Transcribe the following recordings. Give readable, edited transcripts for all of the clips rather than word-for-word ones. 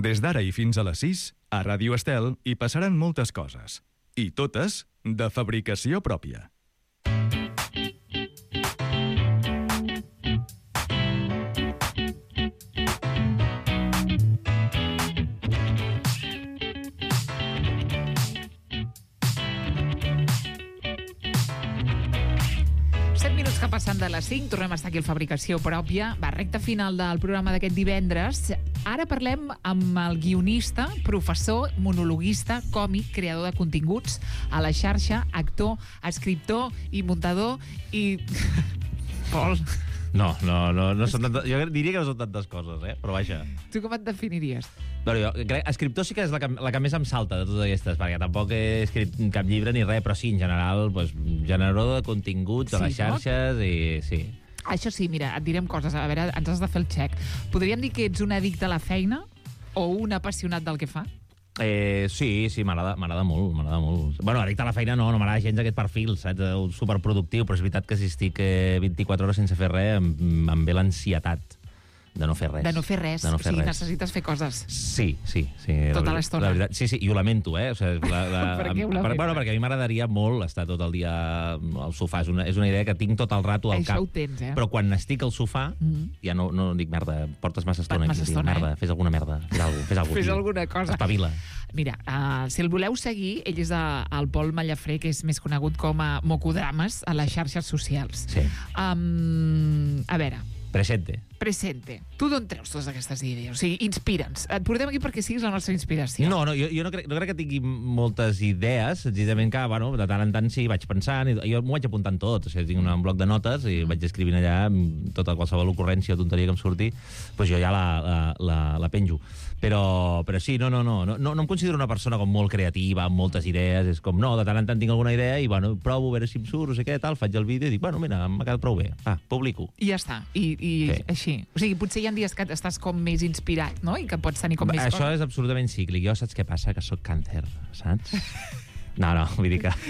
Des d'ara i fins a les 6, a Ràdio Estel hi passaran moltes coses. I totes de fabricació pròpia. Que passant de les 5, tornem a estar aquí al Fabricació Pròpia. Va, recta final del programa d'aquest divendres. Ara parlem amb el guionista, professor, monologuista, còmic, creador de continguts a la xarxa, actor, escriptor i muntador i... Pol. No són tantes... Jo diria que no són tantes coses, però vaja. Tu com et definiries? Però jo crec, escriptor sí que és la que més em salta de totes aquestes, perquè tampoc he escrit cap llibre ni res, però sí, en general, doncs, generador de continguts a les xarxes i sí. Això sí, mira, et direm coses, a veure, ens has de fer el check. Podríem dir que ets un addicte a la feina o un apassionat del que fa? Sí, m'agrada molt. Bueno, addicte a la feina no m'agrada gens aquest perfil, saps? Superproductiu, però és veritat que si estic 24 hores sense fer res em ve l'ansietat de no fer res. De no fer res, o sigui, necessites fer coses. Sí. Tota l'estona. Sí, i ho lamento, O sigui, per què ho lamento? Bueno, perquè a mi m'agradaria molt estar tot el dia al sofà. És una idea que tinc tot el rato al cap. Això ho tens, Però quan estic al sofà, ja no dic, merda, portes massa estona aquí. Merda, fes alguna merda, fes alguna cosa. Espavila. Mira, si el voleu seguir, ell és el Pol Mallafré, que és més conegut com a Mocodrames a les xarxes socials. Sí. A veure... Presente. Tu d'on treus totes aquestes idees? O sigui, inspira'ns. Et portem aquí perquè siguis la nostra inspiració. No, jo no crec que tingui moltes idees, senzillament que, bueno, de tant en tant sí, vaig pensant, i jo m'ho vaig apuntant tot, o sigui, tinc un bloc de notes i vaig escrivint allà tota qualsevol ocurrència o tonteria que em surti, doncs jo ja la penjo. Però sí, no em considero una persona com molt creativa, amb moltes idees, és com, no, de tant en tant tinc alguna idea i, bueno, provo a veure si em surt, no sé què, tal, faig el vídeo i dic, bueno, mira, m'ha quedat prou bé, publico. I ja està, i sí. Així. O sigui, potser hi ha dies que estàs com més inspirat, no? I que pots tenir com més coses. Això és absolutament cíclic. Jo saps què passa? Que sóc càncer, saps? No, vull dir que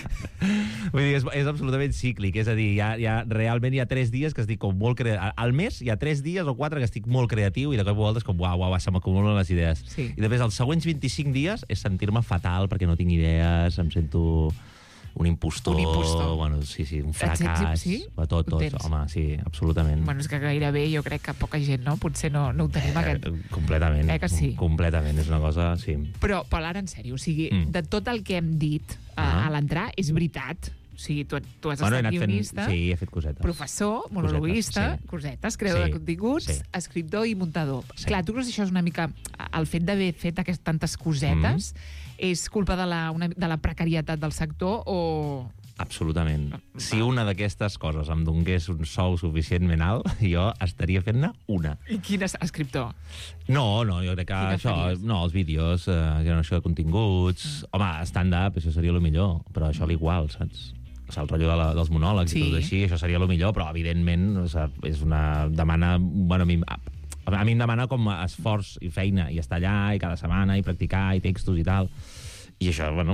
és absolutament cíclic, és a dir, realment hi ha 3 dies que estic com molt creatiu. Al mes hi ha 3 dies o 4 que estic molt creatiu i de cop i volta és com, uau, se m'acumulen les idees. Sí. I després els següents 25 dies és sentir-me fatal perquè no tinc idees, em sento un impostor. Bueno, sí, un fracàs. Sí? Tot, home, sí, absolutament. Bueno, és que gairebé jo crec que poca gent, no? Potser no ho tenim aquest... Completament. Que sí? Completament, és una cosa, sí. Però ara, en sèrio, o sigui, de tot el que hem dit a l'entrar, és veritat. O sigui, tu has estat guionista, he fet cosetes. Professor, monologuista, cosetes, creador de continguts, escriptor i muntador. Sí. Clar, tu creus que això és una mica... El fet d'haver fet tantes cosetes és culpa de la precarietat del sector o... Absolutament. Si una d'aquestes coses em donés un sou suficientment alt, jo estaria fent-ne una. I quin escriptor? No, jo crec que això... No, els vídeos, generació de continguts... Home, stand-up, això seria el millor, però això l'igual, saps? O sigui, el rotllo dels monòlegs i tot així, això seria el millor, però evidentment és una... demana... Bueno, a mi em demana com esforç i feina, i estar allà, i cada setmana, i practicar, i textos i tal... I això, bueno,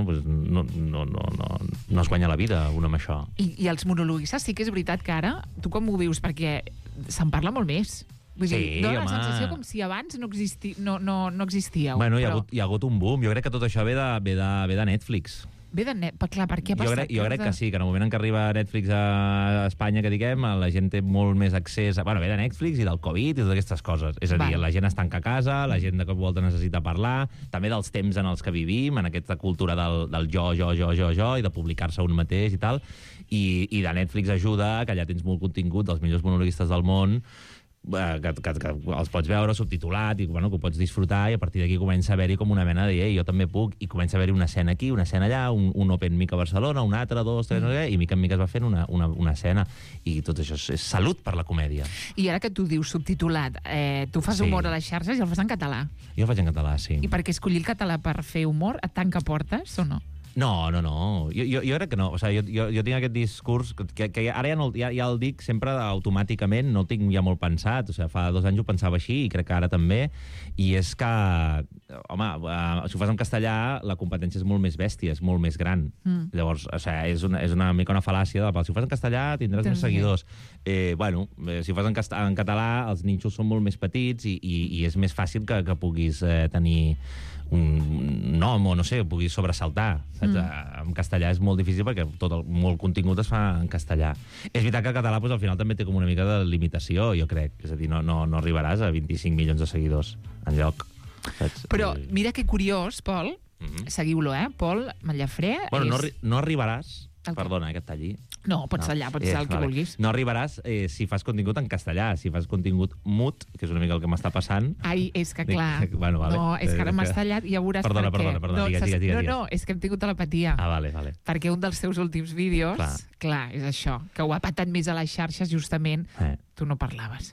no es guanya la vida, un amb això. I els monologuistes sí que és veritat que ara, tu com ho vius? Perquè se'n parla molt més. Vull dir, dona la sensació com si abans no existíeu. Bueno, hi ha hagut un boom. Jo crec que tot això ve de Netflix. Ve de Netflix, clar, per què ha passat? Jo crec que sí, que en el moment en què arriba Netflix a Espanya, que diguem, la gent té molt més accés Bueno, ve de Netflix i del Covid i totes aquestes coses. És a dir, la gent es tanca a casa, la gent de cop i volta necessita parlar, també dels temps en els que vivim, en aquesta cultura del jo, i de publicar-se un mateix i tal, i de Netflix ajuda, que allà tens molt contingut dels millors monologuistes del món, que els pots veure subtitulat i que ho pots disfrutar, i a partir d'aquí comença a haver-hi com una mena de jo també puc, i comença a haver-hi una escena aquí, una escena allà, un open mic a Barcelona, un altre, 2, 3, no sé què, i mica en mica es va fent una escena, i tot això és salut per la comèdia. I ara que tu dius subtitulat, tu fas humor a les xarxes i el fas en català. Jo el faig en català, sí. I per què escollir el català per fer humor et tanca portes o no? No. Jo crec que no. O sigui, jo tinc aquest discurs que ara ja el dic sempre automàticament, no el tinc ja molt pensat. O sigui, fa 2 anys ho pensava així i crec que ara també. I és que, home, si ho fas en castellà, la competència és molt més bèstia, és molt més gran. Llavors, o sigui, és una mica una fal·làcia de, si ho fas en castellà tindràs més seguidors. Si ho fas en català, els nínxols són molt més petits i és més fàcil que puguis tenir un nom o no sé, puguis sobresaltar. En castellà és molt difícil perquè molt contingut es fa en castellà. És veritat que el català al final també té com una mica de limitació, jo crec. És a dir, no arribaràs a 25 milions de seguidors enlloc. Però mira que curiós, Pol, seguiu-lo, Pol Mallafré. Bueno, no arribaràs... Perdona, que et talli. No, pots tallar, pots tallar el que vulguis. No arribaràs si fas contingut en castellà, si fas contingut mut, que és una mica el que m'està passant. Ai, és que clar. Bueno, vale. No, és que ara m'has tallat i ja veuràs per què. Perdona, digues. No, és que hem tingut telepatia. Vale. Perquè un dels seus últims vídeos, clar, és això, que ho ha patat més a les xarxes, justament, tu no parlaves.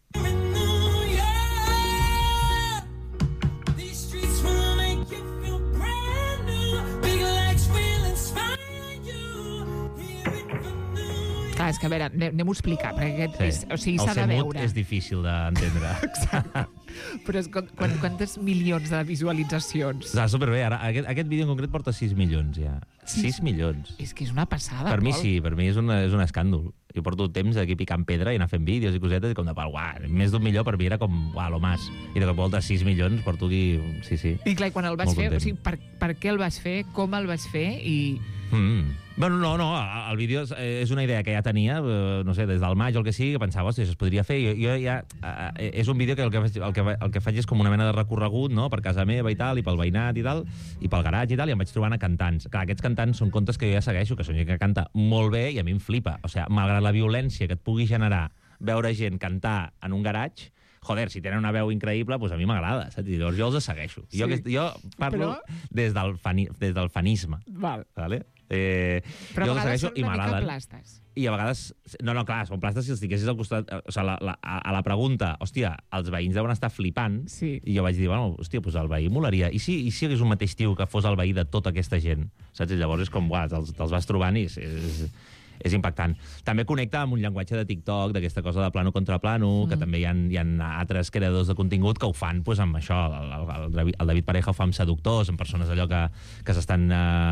Clar, és que a veure, anem-ho a explicar, perquè s'ha de veure. El és difícil d'entendre. Exacte. Però quantes milions de visualitzacions? Està superbé. Ara, aquest vídeo en concret porta 6 milions, ja. 6 milions. És que és una passada, Per mi Pol. sí, per mi és un escàndol. Jo porto temps aquí picant pedra i anar fent vídeos i cosetes i com de, més d'1 milió per mi era com, lo mas. I de cop volta 6 milions porto aquí... Sí. I clar, quan el vas fer, o sigui, per què el vas fer, com el vas fer i... Bueno, no, el vídeo és una idea que ja tenia, no sé, des del maig o el que sigui, que pensava, hòstia, això es podria fer. Jo ja... És un vídeo que el que faig és com una mena de recorregut, no?, per casa meva i tal, i pel veïnat i tal, i pel garatge i tal, i em vaig trobant a cantants. Clar, aquests cantants són contes que jo ja segueixo, que són gent que canta molt bé i a mi em flipa. O sigui, malgrat la violència que et pugui generar veure gent cantar en un garatge, joder, si tenen una veu increïble, doncs a mi m'agrada, saps? I llavors jo els segueixo. Sí. Jo parlo des del fanisme. Val. Vale? Però jo a vegades són i una mica plastes. I a vegades... No, clar, són plastes si els tinguessis al costat... O sigui, a la pregunta, hòstia, els veïns deuen estar flipant, i jo vaig dir, bueno, hòstia, doncs el veí molaria. I si hagués un mateix tio que fos el veí de tota aquesta gent? Saps? I llavors és com, te'ls vas trobant i és impactant. També connecta amb un llenguatge de TikTok, d'aquesta cosa de plano contra plano, que també hi ha altres creadors de contingut que ho fan amb això. El David Pareja ho fa amb seductors, amb persones allò que s'estan...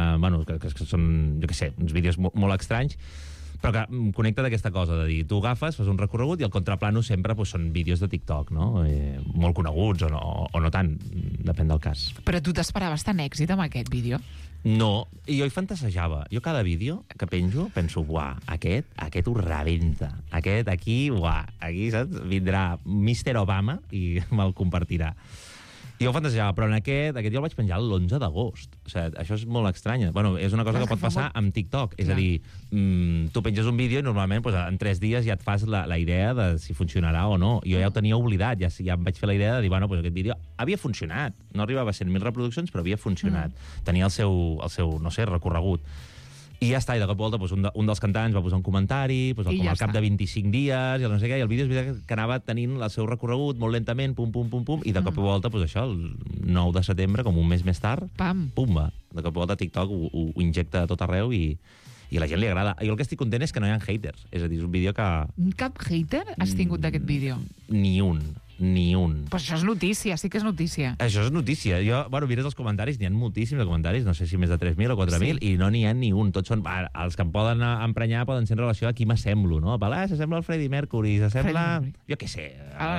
que són, jo què sé, uns vídeos molt estranys, però que connecta d'aquesta cosa de dir, tu agafes, fas un recorregut i el contraplano sempre són vídeos de TikTok, no? Molt coneguts o no tant, depèn del cas. Però tu t'esperaves tant èxit amb aquest vídeo? No, i jo hi fantasejava. Jo cada vídeo que penjo penso, aquest ho rebenta. Aquest aquí, saps? Vindrà Mr. Obama i me'l compartirà. I jo ho fantasejava, però en aquest jo el vaig penjar l'11 d'agost. O sigui, això és molt estrany. Bueno, és una cosa que pot passar amb TikTok. És a dir, tu penges un vídeo i normalment en 3 dies ja et fas la idea de si funcionarà o no. Jo ja ho tenia oblidat, ja em vaig fer la idea de dir, aquest vídeo havia funcionat. No arribava a 100.000 reproduccions, però havia funcionat. Tenia el seu, no sé, recorregut. I ja està, i de cop volta un dels cantants va posar un comentari, com al cap de 25 dies, i no sé què, i el vídeo és veritat que anava tenint el seu recorregut molt lentament, pum, i de cop volta, això, el 9 de setembre, com un mes més tard, pumba. De cop volta TikTok ho injecta a tot arreu i a la gent li agrada. Jo el que estic content és que no hi ha haters. És a dir, és un vídeo que... Cap hater has tingut d'aquest vídeo? Ni un. Però això és notícia, sí que és notícia. Això és notícia. Mires els comentaris, n'hi ha moltíssims de comentaris, no sé si més de 3.000 o 4.000, i no n'hi ha ni un. Tots són... Els que em poden emprenyar poden ser en relació a qui m'assemblo, no? S'assembla al Freddie Mercury, s'assembla... Jo què sé,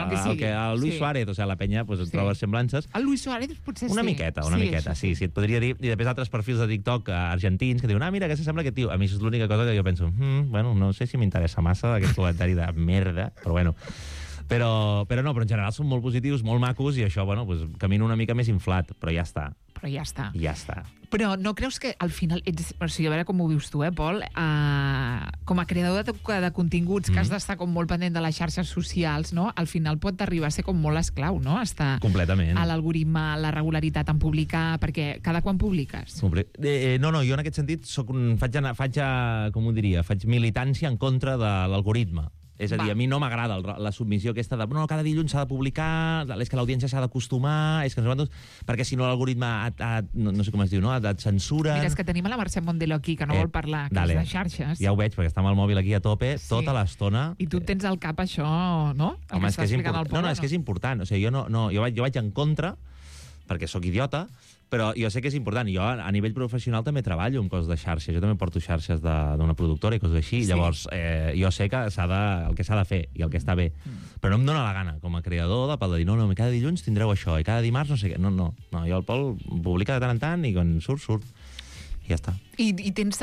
el Luis Suárez, o sigui, la penya et troba semblances. El Luis Suárez potser sí. Una miqueta, sí, et podria dir. I després altres perfils de TikTok argentins que diuen, mira, que s'assembla aquest tio. A mi això és l'única cosa que jo penso, no sé si m'interessa massa aquest comentari de merda, però bueno... Però no, però en general són molt positius, molt macos, i això, camino una mica més inflat, però ja està. Ja està. Ja Però no creus que al final... O sigui, a veure com ho vius tu, Pol? Com a creador de continguts que has d'estar com molt pendent de les xarxes socials, no? Al final pot arribar a ser com molt esclau, no? Estar completament a l'algoritme, la regularitat en publicar, perquè cada quan publiques? No, jo en aquest sentit faig militància en contra de l'algoritme. És a dir, a mi no m'agrada la submissió aquesta de no, cada dilluns s'ha de publicar, és que l'audiència s'ha d'acostumar, és que perquè si no l'algoritme no sé com es diu, no? Et censura... Mira, és que tenim a la Mercè Mondelo aquí, que no vol parlar, que és de xarxes. Ja ho veig, perquè està amb el mòbil aquí a tope tota l'estona. I tu tens al cap això, no? Home, és que és important. O sigui, jo vaig en contra, perquè sóc idiota, però jo sé que és important. Jo, a nivell professional, també treballo amb coses de xarxes. Jo també porto xarxes d'una productora i coses així. Sí. Llavors, jo sé que el que s'ha de fer i el que està bé. Però no em dóna la gana, com a creador, de dir, no, cada dilluns tindreu això, i cada dimarts no sé què. No, jo el Pol publica de tant en tant i quan surt. I ja està. I tens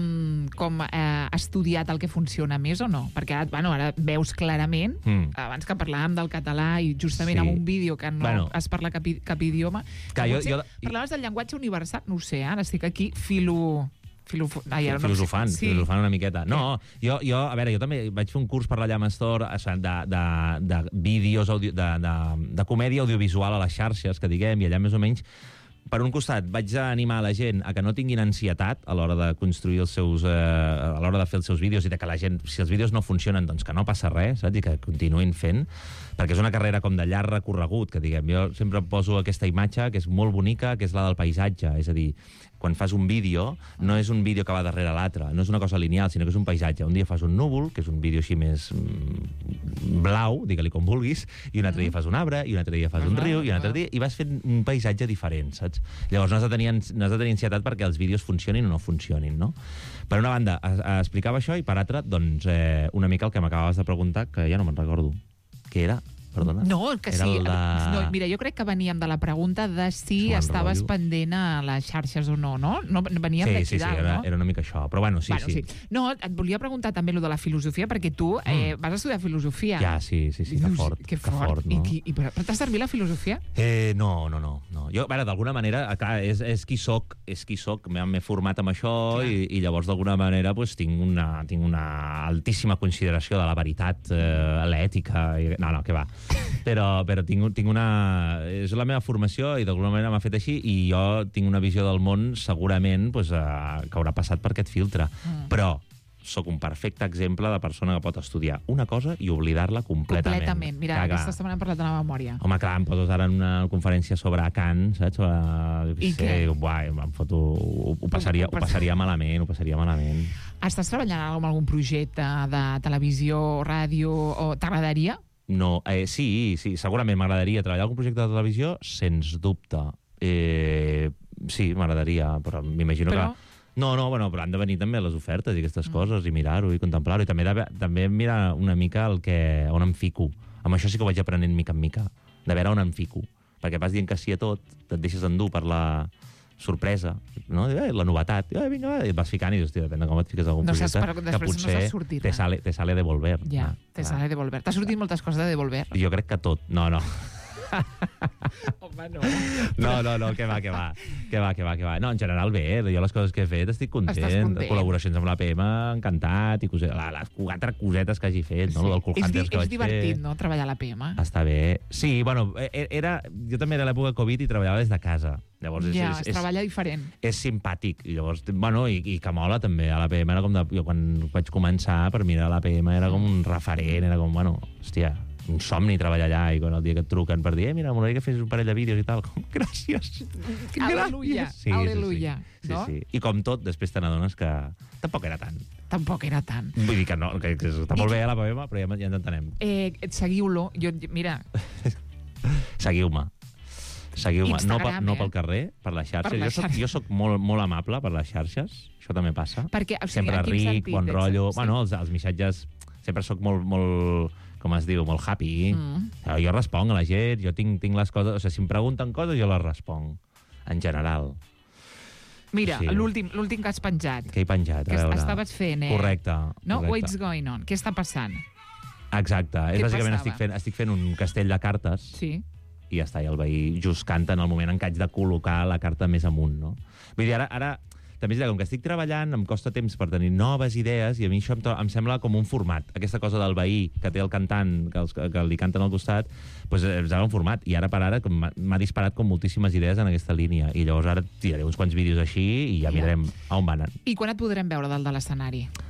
estudiat el que funciona més o no? Perquè ara veus clarament, abans que parlàvem del català i justament amb un vídeo que no es parla cap idioma, parlaves del llenguatge universal, no ho sé, ara estic aquí filosofant una miqueta. No, jo també vaig fer un curs per la Llama Store de vídeos, de comèdia audiovisual a les xarxes, que diguem, i allà més o menys per un costat, vaig animar la gent a que no tinguin ansietat a l'hora de construir a l'hora de fer els seus vídeos i de que la gent, si els vídeos no funcionen, doncs que no passa res, saps? I que continuïn fent, perquè és una carrera com de llarg recorregut, que diguem, jo sempre poso aquesta imatge que és molt bonica, que és la del paisatge, és a dir, quan fas un vídeo, no és un vídeo que va darrere l'altre, no és una cosa lineal, sinó que és un paisatge. Un dia fas un núvol, que és un vídeo així més blau, digue-li com vulguis, i un altre dia fas un arbre, i un altre dia fas un riu, i un altre dia... I vas fent un paisatge diferent, saps? Llavors no has de tenir ansietat perquè els vídeos funcionin o no funcionin, no? Per una banda, explicava això, i per altra, doncs, una mica el que m'acabaves de preguntar, que ja no me'n recordo. Què era? Perdona. No, que sí. No, mira, jo crec que veníem de la pregunta de si estaves pendent a les xarxes o no, no? Veníem d'aquí dalt, no? Era una mica això, però bueno, sí. No, et volia preguntar també lo de la filosofia, perquè tu vas estudiar filosofia. Ja, sí, que fort. Que fort, no? Però t'ha servit la filosofia? No. Jo, d'alguna manera, clar, és qui soc, m'he format amb això i llavors d'alguna manera tinc una altíssima consideració de la veritat, l'ètica... No, què va. Però tinc una... És la meva formació i d'alguna manera m'ha fet així i jo tinc una visió del món segurament que haurà passat per aquest filtre. Però sóc un perfecte exemple de persona que pot estudiar una cosa i oblidar-la completament. Completament. Mira, aquesta setmana hem parlat de la memòria. Home, clar, em poses ara en una conferència sobre Kant, saps? I què? Ho passaria malament. Estàs treballant amb algun projecte de televisió, ràdio, o t'agradaria? No, sí, segurament m'agradaria treballar en algun projecte de televisió, sens dubte. Sí, m'agradaria, però m'imagino que... No, però han de venir també les ofertes i aquestes coses, i mirar-ho i contemplar-ho, i també mirar una mica on em fico. Amb això sí que ho vaig aprenent mica en mica, de veure on em fico. Perquè vas dient que sí a tot, et deixes endur per la sorpresa, no? La novetat. Vinga, i et vas ficant i dius, depèn de com et fiques algun projecte, que potser te sale de volver. Ja, te sale de volver. T'ha sortit moltes coses de volver? Jo crec que tot. No. Home, no. No, que va. No, en general bé, jo les coses que he fet estic content. Col·laboracions amb l'APM, encantat, i les 4 cosetes que hagi fet, no? Del Cool Hunters que vaig fer. És divertit, no?, treballar a l'APM. Està bé. Sí, bueno, jo també era a l'època Covid i treballava des de casa. Llavors es treballa diferent. És simpàtic. I llavors, bueno, i que mola també. A l'APM era com jo quan vaig començar per mirar l'APM era com un referent, era com, bueno, hòstia, un somni treballar allà, i quan el dia que et truquen per dir mira, m'agradaria que fes un parell de vídeos i tal, gràcies. Aleluia, aleluia. Sí. I com tot, després te n'adones que tampoc era tant. Vull dir que no, que està molt bé a la poema, però ja ens entenem. Seguiu-lo. Mira. Seguiu-me. Instagram, no pel carrer, per les xarxes. Jo soc molt amable per les xarxes, això també passa. Perquè, sempre ric, bon rotllo. Bueno, els missatges sempre soc molt com es diu, molt happy. Jo responc a la gent, jo tinc les coses... O sigui, si em pregunten coses, jo les responc, en general. Mira, l'últim que has penjat. Què he penjat? A veure. Que estaves fent, Correcte. No? What's going on? Què està passant? Exacte. Bàsicament estic fent un castell de cartes. Sí. I ja està, i el veí just canta en el moment en què haig de col·locar la carta més amunt, no? Vull dir, ara també com que estic treballant, em costa temps per tenir noves idees, i a mi això em sembla com un format. Aquesta cosa del veí que té el cantant, que li canten al costat, doncs em sembla un format. I ara per ara m'ha disparat com moltíssimes idees en aquesta línia. I llavors ara tiraré uns quants vídeos així i ja mirarem a on van. I quan et podrem veure dalt de l'escenari?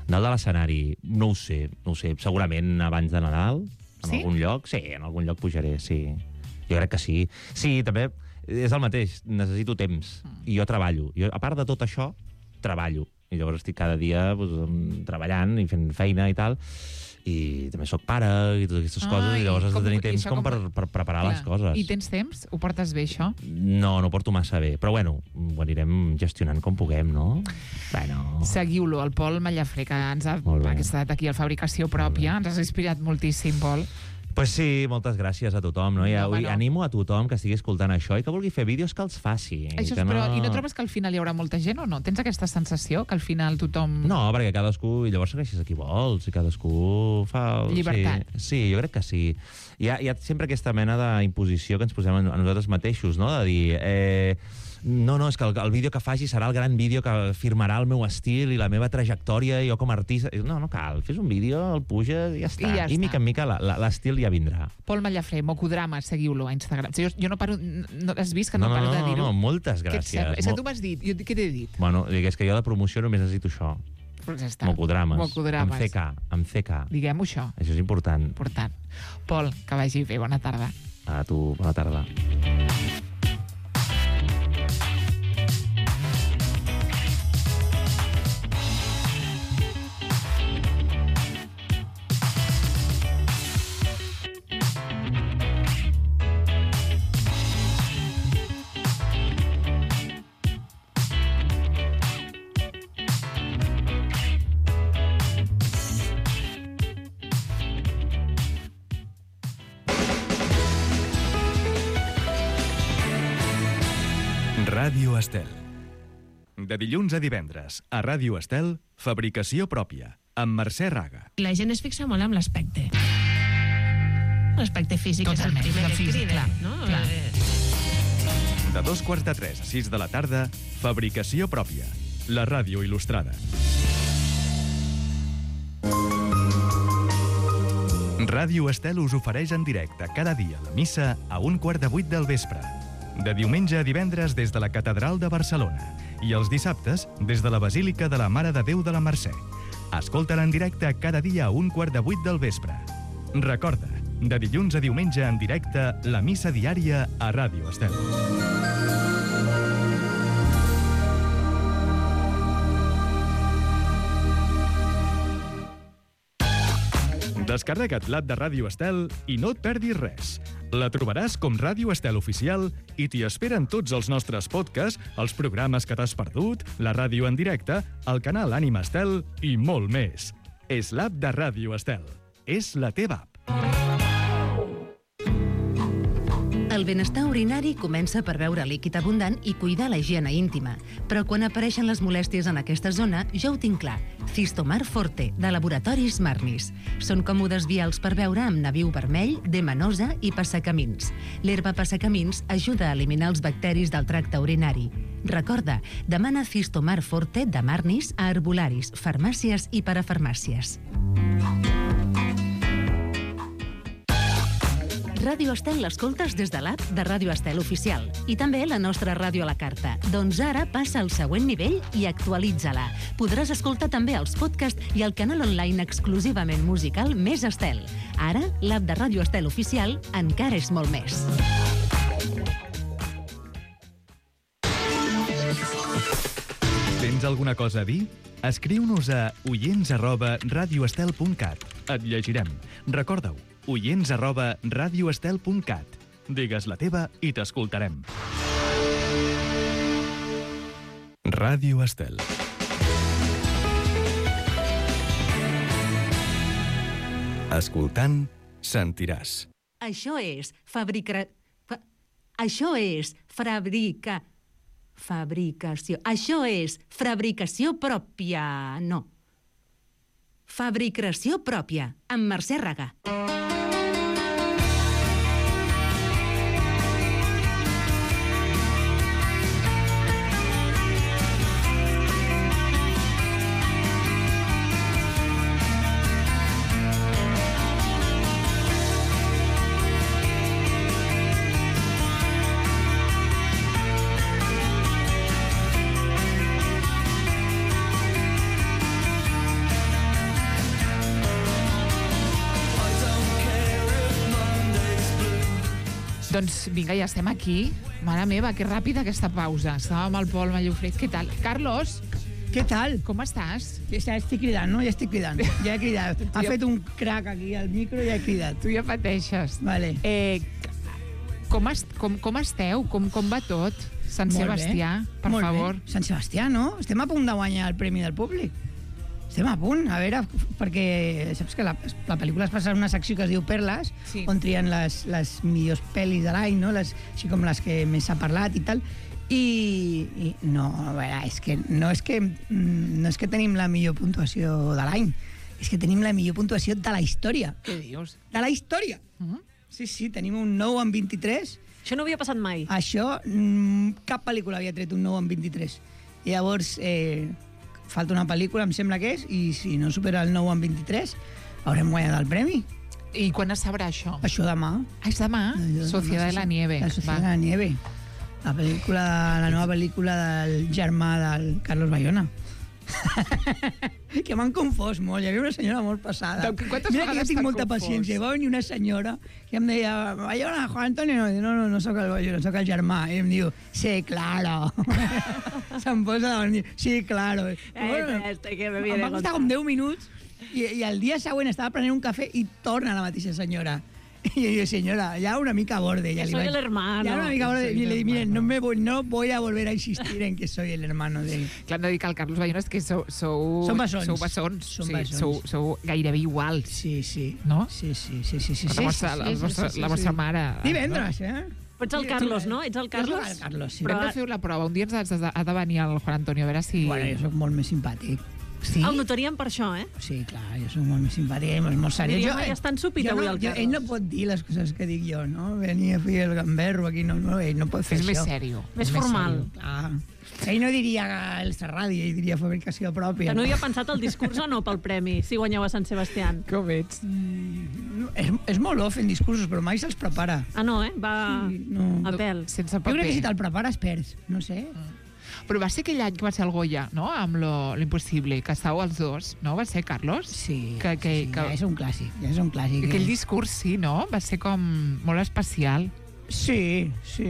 Dalt de l'escenari, no ho sé. Segurament abans de Nadal, en algun lloc. Sí, en algun lloc pujaré, sí. Jo crec que sí. Sí, també és el mateix. Necessito temps. I jo treballo. Jo, a part de tot això, treballo. I llavors estic cada dia treballant i fent feina i tal. I també sóc pare i totes aquestes coses, i llavors has de tenir temps com per preparar les coses. I tens temps? Ho portes bé, això? No ho porto massa bé, però bueno, ho anirem gestionant com puguem, no? Bueno... Seguiu-lo, el Pol Mallafré, que ha estat aquí a Fabricació Pròpia. Ens has inspirat moltíssim, Pol. Pues sí, moltes gràcies a tothom, no? I animo a tothom que estigui escoltant això i que vulgui fer vídeos que els faci. Això és, però, I no trobes que al final hi haurà molta gent o no? Tens aquesta sensació que al final tothom... No, perquè cadascú... I llavors segueixes a qui vols, i cadascú fa... Llibertat. Sí, jo crec que sí. Hi ha sempre aquesta mena d'imposició que ens posem a nosaltres mateixos, no? De dir... No, és que el vídeo que faci serà el gran vídeo que firmarà el meu estil i la meva trajectòria, i jo com a artista... No cal, fes un vídeo, el puges i ja està. I mica en mica l'estil ja vindrà. Pol Mallafré, Mocodrama, seguiu-lo a Instagram. Jo no paro... Has vist que no paro de dir-ho? No, moltes gràcies. És que tu m'has dit. Jo què t'he dit? Bueno, és que jo de promoció només necessito això. Pues ja està. Mocodrames. Amb CK. Diguem-ho això. Això és important. Pol, que vagi bé. Bona tarda. A tu, bona tarda. Ràdio Estel. De dilluns a divendres, a Ràdio Estel, Fabricació Pròpia, amb Mercè Raga. La gent es fixa molt en l'aspecte. L'aspecte físic és el primer que et crida, no? Clar. De 2:45 a 6 de la tarda, Fabricació Pròpia, la ràdio il·lustrada. Ràdio Estel us ofereix en directe cada dia la missa a 7:15 del vespre. De diumenge a divendres des de la Catedral de Barcelona i els dissabtes des de la Basílica de la Mare de Déu de la Mercè. Escolta-la en directe cada dia a 7:15 del vespre. Recorda, de dilluns a diumenge en directe, la missa diària a Ràdio Estel. Descarrega't l'app de Ràdio Estel i no et perdis res. La trobaràs com Ràdio Estel Oficial i t'hi esperen tots els nostres podcasts, els programes que t'has perdut, la ràdio en directe, el canal Ànima Estel i molt més. És l'app de Ràdio Estel. És la teva app. El benestar urinari comença per beure líquid abundant i cuidar la higiene íntima. Però quan apareixen les molèsties en aquesta zona, jo ho tinc clar. Cistomar Forte, de Laboratoris Marnis. Són còmodes vials per beure amb nabiu vermell, demanosa i passacamins. L'herba passacamins ajuda a eliminar els bacteris del tracte urinari. Recorda, demana Cistomar Forte de Marnis a herbolaris, farmàcies i parafarmàcies. Ràdio Estel l'escoltes des de l'app de Ràdio Estel Oficial i també la nostra ràdio a la carta. Doncs ara passa al següent nivell i actualitza-la. Podràs escoltar també els podcasts i el canal online exclusivament musical Més Estel. Ara, l'app de Ràdio Estel Oficial encara és molt més. Tens alguna cosa a dir? Escriu-nos a oients@radioestel.cat. Et llegirem. Recorda-ho, oients@radioestel.cat. Digues la teva i t'escoltarem. Ràdio Estel. Escoltant, sentiràs. Això és fabricació. Això és fabricació pròpia. No. Fabricació pròpia, amb Mercè Raga. Doncs vinga, ja estem aquí. Mare meva, que ràpida aquesta pausa. Estàvem al Pol Mallofred. Què tal? Carlos, Què tal? com estàs? Ja estic cridant, no? Ja estic cridant. Ja he cridat. Ha fet un crac aquí al micro i ja he cridat. Tu ja pateixes. Vale. Com esteu? Com va tot? Sant Molt Sebastià, bé. per Molt favor. Bé. Sant Sebastià, no? Estem a punt de guanyar el Premi del Públic. Estem a punt, a veure, perquè saps que la pel·lícula es passa en una secció que es diu Perles, Sí. on trien les millors pel·lis de l'any, no? Així com les que més s'ha parlat i tal. I no, a veure, no és que tenim la millor puntuació de l'any, és que tenim la millor puntuació de la història. Què dius? De la història! Sí, tenim un 9 en 23. Això no havia passat mai. Això, cap pel·lícula havia tret un 9 en 23. I llavors, falta una pel·lícula, em sembla que és, i si no supera el 9 en 23, haurem guanyat el premi. I quan es sabrà això? Això demà. És demà? Sociedad de la Nieve. La Sociedad de la Nieve. La nova pel·lícula del germà del Carlos Bayona. Que m'han confós molt. Hi havia una senyora molt passada. Quantes Mira que jo vegades tinc t'han molta confós? paciència. Va venir una senyora que em deia, Bayona, Juan Antonio. No soc el Bayona, soc el germà. I em diu, sí, claro. Se'm posa davant i diu, sí, claro. Que me viene Em va costar com 10 minuts i el dia següent estava prenent un cafè i torna la mateixa senyora. Y yo digo, señora, ya una mica borde. Ya soy el hermano. Ya una mica borde. Y le digo, miren, no voy a volver a insistir en que soy el hermano de... Clar, hem de dir que el Carlos Bayona és que sou bessons. Sou bessons. Som Sí, bessons. sou gairebé iguals. Sí. No? Sí. La vostra mare. Divendres, Però ets el Carlos, no? Ets el Carlos? El Carlos, sí. Però hem de fer la prova. Un dia ens ha de venir el Juan Antonio a veure si... Bueno, jo soc molt més simpàtic. Sí? El notaríem per això, eh? Sí, clar, jo soc molt més simpàtic, molt seriós. Diríem que ja està ensupit avui el Carlos. Ell no pot dir les coses que dic jo, no? Venir a fer el gamberro aquí, ell no pot fer És això. més sèrio. Més formal. Clar. Ell no diria el Serradi, ell diria fabricació pròpia. Que no hi ha pensat el discurs o no pel premi, si guanyeu a Sant Sebastià? Com ets? És molt bo fent discursos, però mai se'ls prepara. Ah, no, eh? Va Sí, no. a pèl. Sense Jo crec que paper. si te'l prepares perds, no sé. Però va ser aquell any que va ser el Goya, no? Amb lo impossible, que estàveu els dos, no? Va ser Carlos? Sí, Que ja és un clàssic, Aquell discurs, sí, no? Va ser com molt especial. Sí.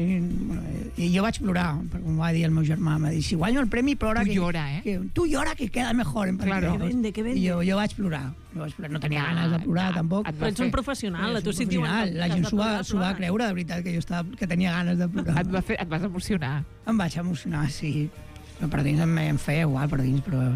I jo vaig plorar, perquè em va dir el meu germà, va dir, si guanyo el premi, plora. Tu llora, eh? Tu llora, que queda mejor. Claro. Que vende. I jo vaig plorar. No tenia ganes de plorar, tampoc. et Però ets un professional, a tu si et diuen... La gent s'ho va creure, de veritat, que tenia ganes de plorar. Et vas emocionar. Em vaig emocionar, sí. Però per dins em feia igual, per dins, però...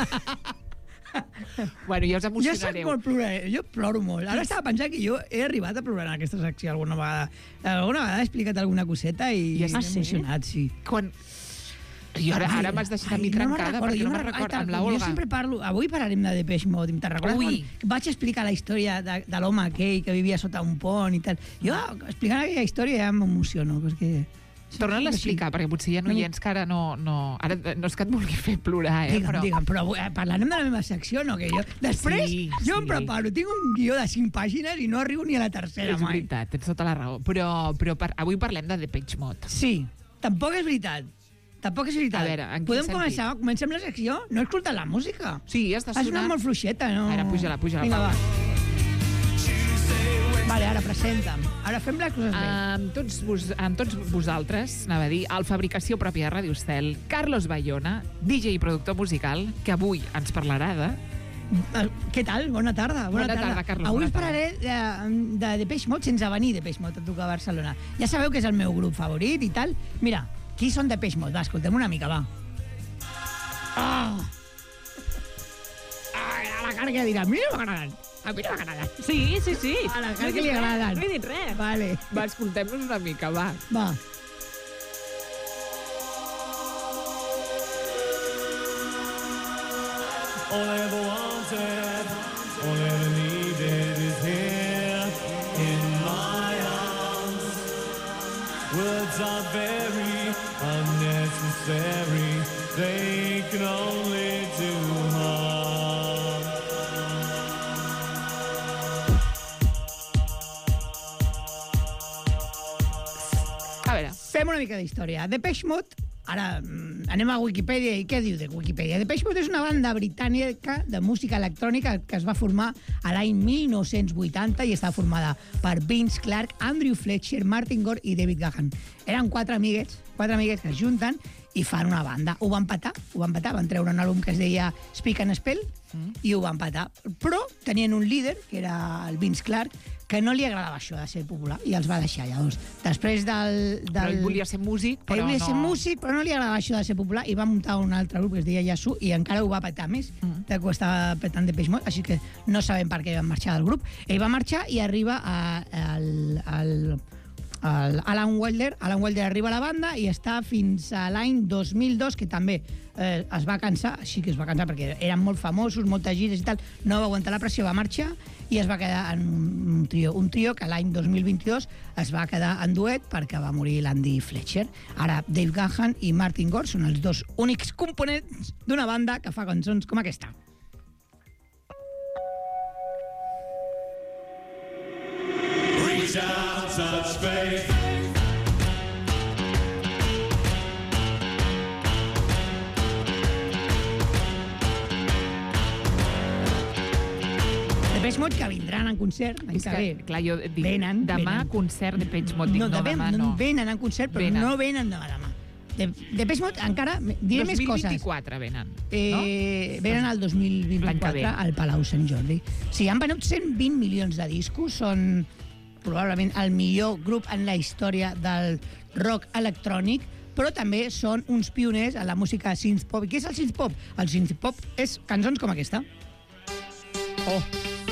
Bueno, ja us Jo soc emocionareu. molt plorer, jo ploro molt. Ara estava pensant que jo he arribat a plorar en aquesta secció alguna vegada. Alguna vegada he explicat alguna coseta i I m'he sí? emocionat, sí. Quan... I ara m'has deixat a mi trencada, perquè no me'n recordo, amb la Jo Olga. sempre parlo... Avui parlarem de Depeche Mode. Te'n recordes Ui. quan vaig explicar la història de l'home aquell que vivia sota un pont i tal? Jo, explicant aquella història, ja m'emociono, perquè... Torna-la a explicar, perquè potser hi ha noients que ara no... Ara no és que et vulgui fer plorar, Digue'm, però parlarem de la meva secció, no? Que jo... Després, Sí, jo em sí. preparo, tinc un guió de 5 pàgines i no arribo ni a la tercera És mai. veritat, tens tota la raó. Però avui parlem de Depeche Mode. Sí, tampoc és veritat. Tampoc és veritat. A veure, en quin Podem sentit? començar? Comencem la secció? No he escoltat la música. Sí, està Ha sonat sonant. molt fluixeta, no? Ara, puja-la. Vinga, va. Vale, ara presenta'm. Ara fem les coses bé. Amb tots vosaltres, anava a dir, el fabricació pròpia de Radio Estel, Carlos Bayona, DJ i productor musical, que avui ens parlarà de... Què tal? Bona tarda. Bona tarda, Carlos, Avui bona us parlaré de Depeche Mode sense venir Depeche Mode a tocar a Barcelona. Ja sabeu que és el meu grup favorit i tal. Mira, qui són Depeche Mode? Va, escoltem una mica, va. A la cara que dirà, a mi no m'agraden. A mi no m'agraden. Sí. A la cara que li agraden. No he dit res. Vale, Va, escoltem-nos una mica, va. va. All I ever wanted, all I ever needed is here in my arms. Words are very unnecessary, they can only do harm. A veure, Fem una mica d'història. Depeche Mode Ara anem a Wikipedia, i què diu de Wikipedia? Depeche Mode és una banda britànica de música electrònica que es va formar a l'any 1980 i està formada per Vince Clarke, Andrew Fletcher, Martin Gore i David Gahan. Eren quatre amiguets que es junten i fan una banda. Ho van petar, van treure un àlbum que es deia Speak and Spell i ho van petar. Però tenien un líder, que era el Vince Clarke, que no li agradava això de ser popular i els va deixar. Llavors, després Però ell volia ser músic, però però no li agradava això de ser popular i va muntar un altre grup que es deia Yasu i encara ho va petar més de que ho estava petant Depeche Mode, així que no sabem per què van marxar del grup. Ell va marxar i arriba Alan Wilder arriba a la banda i està fins a l'any 2002, que també es va cansar, perquè eren molt famosos, moltes gires i tal, no va aguantar la pressió, va marxar i es va quedar en un trio que l'any 2022 es va quedar en duet perquè va morir l'Andy Fletcher. Ara Dave Gahan i Martin Gore són els dos únics components d'una banda que fa cançons com aquesta. Reach out, touch faith. Depeche Mode que vindran en concert l'any que ve. Clar, jo dic, demà concert de Depeche Mode. No, venen en concert, però no venen demà. Depeche Mode encara... Diré més coses. 2024 venen, no? Venen el 2024 al Palau Sant Jordi. Sí, han venut 120 milions de discos, són probablement el millor grup en la història del rock electrònic, però també són uns pioners a la música synth-pop. I què és el synth-pop? El synth-pop és cançons com aquesta. Oh!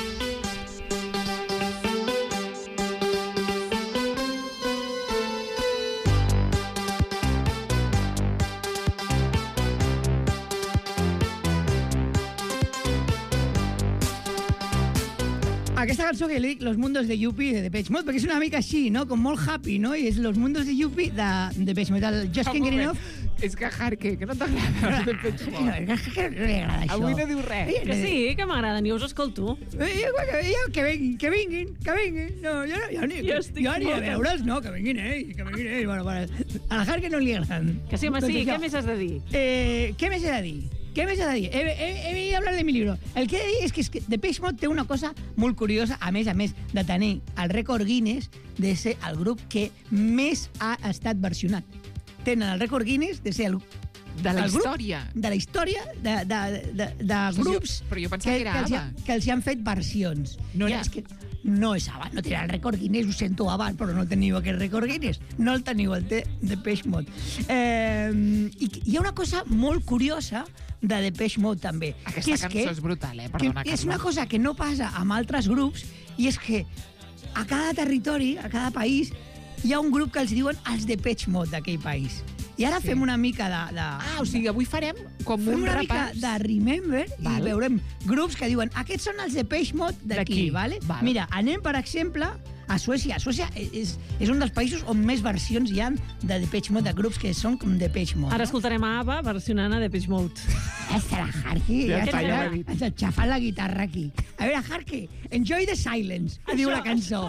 Aquesta cançó que li dic Los Mundos de Yuppie de Depeche Mode, perquè és una mica així, no? Com molt happy, no? I és Los Mundos de Yuppie de Depeche Mode. El Just Can't Get Enough... És que Harke, que no t'agrada el Depeche Mode. No, que no li agrada això. Avui no diu res. Que sí, que m'agraden, jo us escolto. Que vinguin. No, jo ni a veure'ls, no, que vinguin ells. Bueno, a la Harke no li agraden. Que sí, home, sí, què més has de dir? Què més he de dir? He venido a hablar de mi libro. El que he de dir és que Depeche Mode té una cosa molt curiosa, a més de tenir el rècord Guinness de ser el grup que més ha estat versionat. Tenen el rècord Guinness de ser el de la història. De la història de grups però jo pensava que era ABBA. Que els han fet versions. No és ABBA, no tenen el rècord Guinness, ho sento ABBA, però no teniu aquest rècord Guinness. No el teniu, el té Depeche Mode. I hi ha una cosa molt curiosa de Depeche Mode, també. Aquesta cançó és brutal, perdona, és una cosa que no passa amb altres grups, i és que a cada territori, a cada país, hi ha un grup que els diuen els Depeche Mode d'aquell país. I ara fem una mica de... o sigui, avui farem com un repàs. Fem una mica de Remember i veurem grups que diuen aquests són els Depeche Mode d'aquí, vale? Mira, anem, per exemple, a Suècia. Suècia és un dels països on més versions hi ha de Depeche Mode, de grups que són com Depeche Mode. Ara escoltarem a ABBA versionant a Depeche Mode. Està la Harky, ens aixafant la guitarra aquí. A veure, Harky, enjoy the silence, diu la cançó.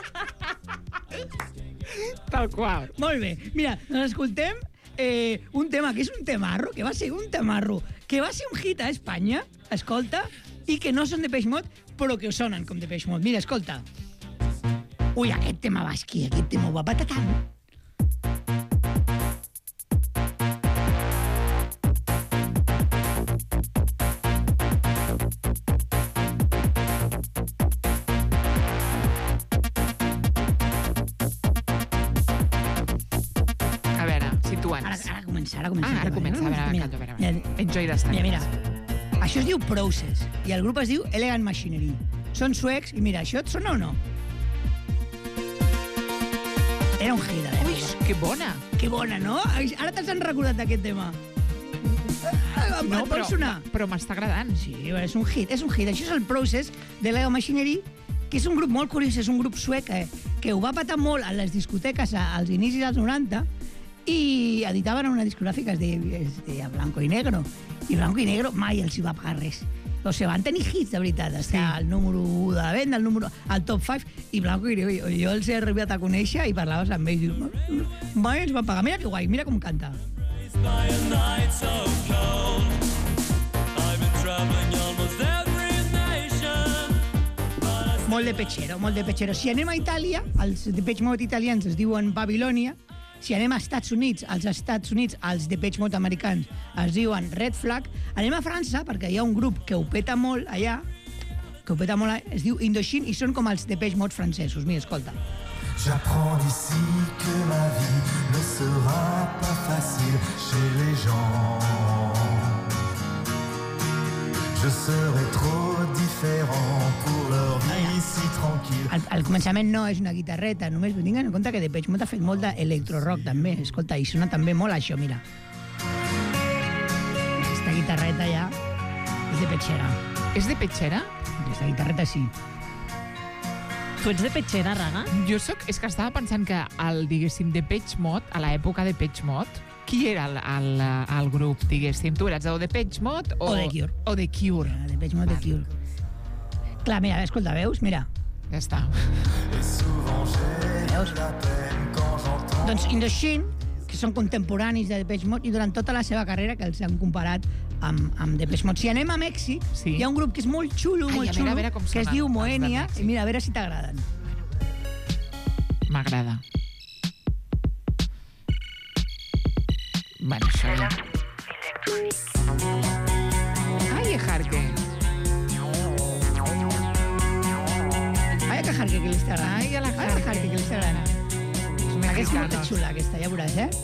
Tal qual. Molt bé. Mira, doncs escoltem un tema que és un temarro, que va ser un hit a Espanya, escolta, i que no són Depeche Mode, però que sonen com Depeche Mode. Mira, escolta. Ui, aquest tema va esquí, aquest tema ho va patar tant. Ara comença. Enjoy the silence. Mira, això es diu Process i el grup es diu Elegant Machinery. Són suecs i mira, això et sona o no? Era un hit, Ui, que bona! Que bona, no? Ara te'ls han recordat d'aquest tema. No, però m'està agradant. Sí, és un hit. Això és el Process de Elegant Machinery, que és un grup molt curiós, és un grup suec que ho va patar molt a les discoteques als inicis dels 90 i editaven una discogràfica es deia Blanco y Negro, i Blanco y Negro mai els hi va pagar res. O sigui, van tenir hits, de veritat. Està el número 1 de la venda, el top 5, i Blanco y Negro, jo els he arribat a conèixer i parlaves amb ells. Mai els va pagar. Mira que guai, mira com canta. By a night so cold, I've been traveling almost every nation. Molt de pechero, molt de pechero. Si anem a Itàlia, els Depeche Mode italians es diuen Babilònia. Si anem a Estats Units, els Depeche Mode americans es diuen Red Flag. Anem a França, perquè hi ha un grup que ho peta molt allà, es diu Indochine, i són com els Depeche Mode francesos. Mira, escolta. J'apprends d'ici que ma vie ne sera pas facile chez les gens. Je serai trop différent pour leur vie si tranquille. Al començament no és una guitarreta, només tinguin en compte que Depeche Mode ha fet molt d'electro-rock també. Escolta, i sona també molt això, mira. Aquesta guitarreta ja és de petxera. És de petxera? Aquesta guitarreta sí. Tu ets de petxera, Raga? Jo és que estava pensant que diguéssim, Depeche Mode, a l'època de Depeche Mode, qui era el grup, diguéssim? Tu eres o Depeche Mode o The Cure. O The Cure. Depeche Mode, The Cure. Clar, mira, escolta, veus? Mira. Ja està. Veus? Doncs Indochine, que són contemporanis de Depeche Mode, i durant tota la seva carrera que els han comparat amb Depeche Mode. Si anem a Mèxic, hi ha un grup que és molt xulo, a veure com que es sonen diu els de Moenia, Mèxic. i mira, a veure si t'agraden. M'agrada. Bueno, això ja. Ai, Jarque. Ai, que Jarque, que li està agradant. Ai, a la Ai, Jarque, que li està agradant. Aquesta és molt xula, aquesta, ja veuràs, eh?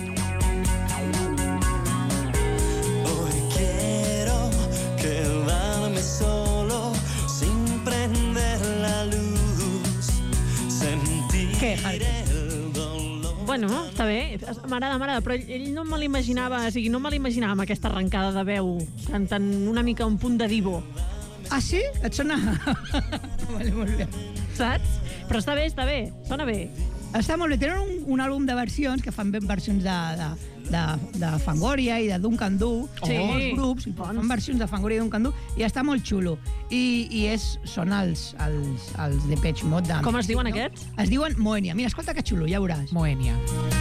Hoy quiero quedarme solo sin prender la luz. Sentir el dolor. Bueno, està bé. M'agrada, però ell no me l'imaginava, o sigui, no me l'imaginava amb aquesta arrencada de veu, cantant una mica un punt de divo. Ah, sí? Et sona? Vale, molt bé. Saps? Però està bé, sona bé. Està molt bé. Tenen un àlbum de versions que fan versions de Fangoria i de Duncan Du, Sí. molts grups, i fan versions de Fangoria i Duncan Du, i està molt xulo. I són els Depeche Mode. Com es diuen aquests? Es diuen Moenia. Mira, escolta que xulo, ja veuràs. Moenia.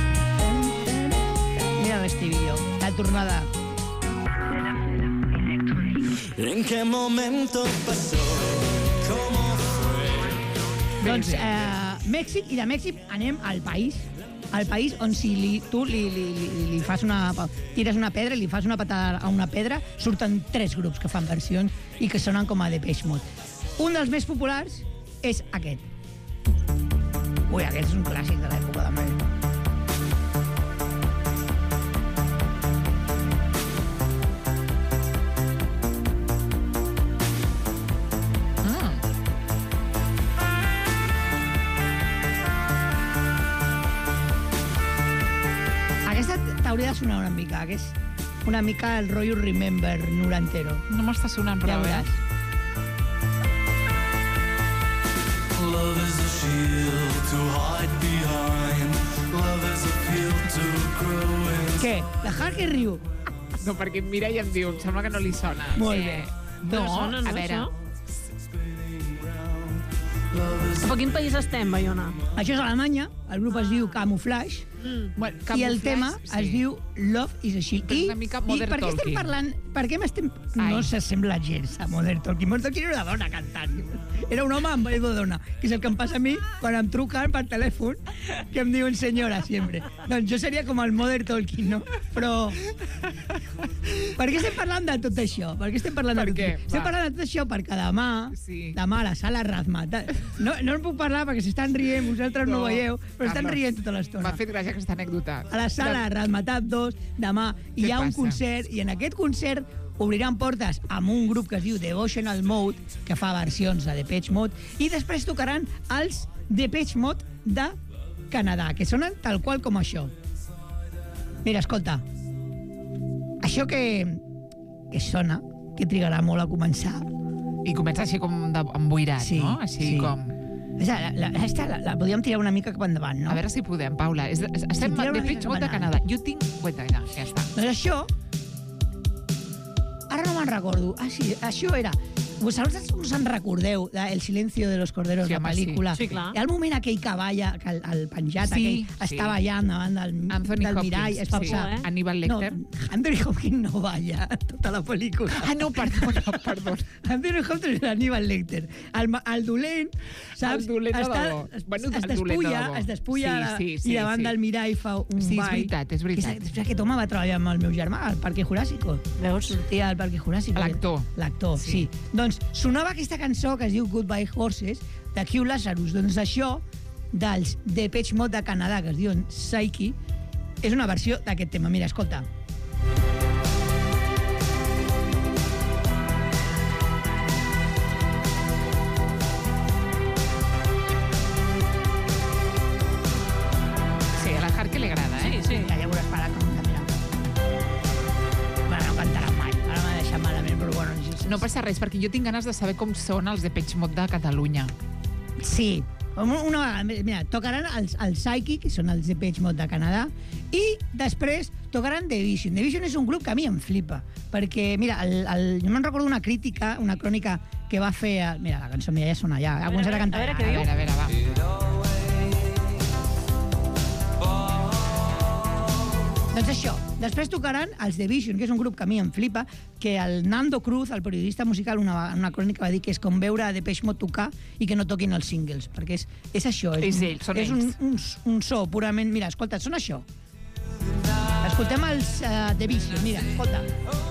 Mira l'estribillo, la tornada. ¿En qué momento pasó? ¿Cómo fue? Doncs Mèxic, i de Mèxic anem al país on si tu li fas tires una pedra i li fas una patada a una pedra, surten 3 grups que fan versions i que sonen com a Depeche Mode. Un dels més populars és aquest. Ui, aquest és un clàssic de l'època també. T'hauria de sonar una mica, que és una mica el rotllo Remember norantero. No m'està sonant Ja prou, veuràs. Love is a shield to hide behind. Love is a field to grow in. Què? La Harky riu? No, perquè em mira i em diu, em sembla que no li sona. Molt bé. No, sona, no, a veure... això? Cap a quin país estem, Baiona? Això és Alemanya, el grup es diu Camouflage, Bueno, i el tema es diu Love is a Shield. Però és una mica Modern per què estem Talking. parlant... Per què m'estem... Ai. No s'assembla gens a Modern Talking. Modern Talking era una dona cantant. Era un home amb veu de dona, que és el que em passa a mi quan em truquen per telèfon, que em diuen senyora, sempre. Doncs jo seria com el Modern Talking, no? Però... Per què estem parlant de tot això? Per què estem parlant de tot això? Estem parlant de tot això perquè demà a la sala Razmataz... No en puc parlar perquè s'estan rient, vosaltres no ho veieu, però estan rient tota l'estona. M'ha fet gràcia aquesta anècdota. A la sala Razmataz 2, demà, hi ha un concert, i en aquest concert obriran portes amb un grup que es diu Devotional Mode, que fa versions de Depeche Mode, i després tocaran els Depeche Mode de Canadà, que sonen tal qual com això. Mira, escolta, això que sona, que trigarà molt a començar. I comença així com emboirat, no? Així com... La podíem tirar una mica cap endavant, no? A veure si podem, Paula. Estem tira una Depeche mica Mode de cap Canadà. Jo tinc... Cuenta, ja està. Doncs això... Ara no me'n recordo. Ah, sí, això era... Vosaltres us en recordeu El silencio de los corderos, Sí, la home, pel·lícula? sí. Sí, clar. Hi ha el moment aquell que balla, que el penjat Sí, aquell sí. està ballant davant Anthony del Hopkins, mirall. Es fa sí. usar. Aníbal Lecter. No, Anthony Hopkins no balla tota la pel·lícula. Ah, no, perdona. Anthony Hopkins és l'Aníbal Lecter. El dolent, saps? El dolent de Està- debò. Bueno, es el dolent de debò. despulla Sí, i davant del mirall fa un Sí, és ball. veritat, és veritat. Aquest home va treballar amb el meu germà, al Parque Jurásico. Veus? Sortia al Parque Jurásico. L'actor. L'actor, sí. Doncs sonava aquesta cançó que es diu Goodbye Horses, de Q Lazarus. Doncs això, dels Depeche Mode de Canadà, que es diuen Psyche, és una versió d'aquest tema. Mira, escolta. Sí, a la Hark li agrada, eh? Sí. Ja veuràs per la canta, mira. Bueno, no cantarà mai. Ara m'ha deixat malament, però bueno... No passa res, perquè jo tinc ganes de saber com són els Depeche Mode de Catalunya. Sí. Una vegada, mira, tocaran els Psyche, que són els Depeche Mode de Canadà, i després tocaran The Vision. The Vision és un grup que a mi em flipa, perquè, mira, jo me'n recordo una crítica, una crònica que va fer... Mira, la cançó, mira, ja sona ja. Ha començat a cantar. a veure què diu. A veure, va. Doncs això, després tocaran els The Vision, que és un grup que a mi em flipa, que el Nando Cruz, el periodista musical, una crònica va dir que és com veure Depeche Mode tocar i que no toquin els singles, perquè és això. És ells, són és ells. un so purament... Mira, escolta, són això. Escoltem els The Vision, mira, escolta.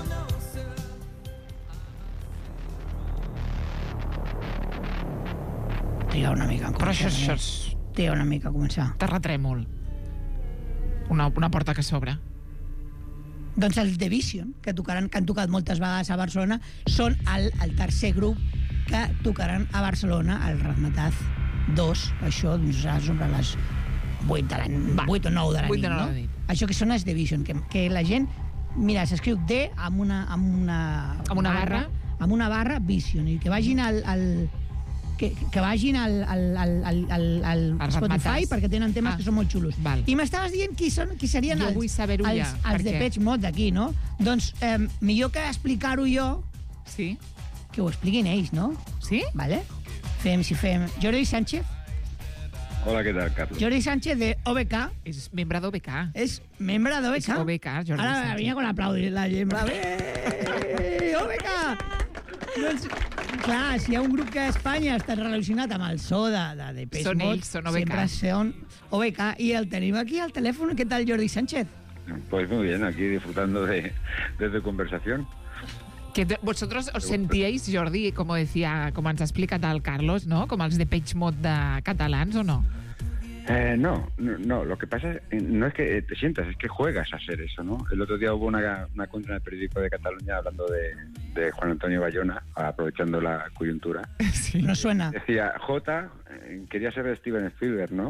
Triga una mica en Però començar. això és Triga una mica a començar. terratrèmol. Una porta que s'obre. Doncs els The Vision, que han tocat moltes vegades a Barcelona, són el tercer grup que tocaran a Barcelona, al Razzmatazz 2, això doncs, serà sobre les 8 de la 8 o 9 de la 8 nit, de la no? nit. Això que són els The Vision, que la gent... Mira, s'escriu D amb una barra Vision, i que vagin que vagin al Spotify, Razzmatazz. perquè tenen temes que són molt xulos. Val. I m'estaves dient qui serien Jo vull saber-ho ja, els per què? Depeche Mode d'aquí, no? Doncs millor que explicar-ho jo, Sí? que ho expliquin ells, no? Sí? Vale? Fem. Jordi Sánchez. Hola, ¿qué tal, Carlos? Jordi Sánchez de OBK. És membre d'OBK. És membre d'OBK. És OBK, Jordi Ara Sánchez. vinga con aplaudir la gent. OBK! Doncs, clar, si hi ha un grup que a Espanya està relacionat amb el so de Depeche Són Mode, ells, són OBK. sempre són OBK. I el tenim aquí al telèfon. Què tal, Jordi Sánchez? Pues muy bien, aquí disfrutando de tu conversación. Vosotros os sentíais, Jordi, como ens ha explicat el Carlos, ¿no? Com els Depeche Mode de catalans, o no? No, lo que pasa no es que te sientas, es que juegas a ser eso, ¿no? El otro día hubo una cuenta en el periódico de Cataluña hablando de Juan Antonio Bayona, aprovechando la coyuntura. Sí. No suena. Decía, quería ser Steven Spielberg, ¿no?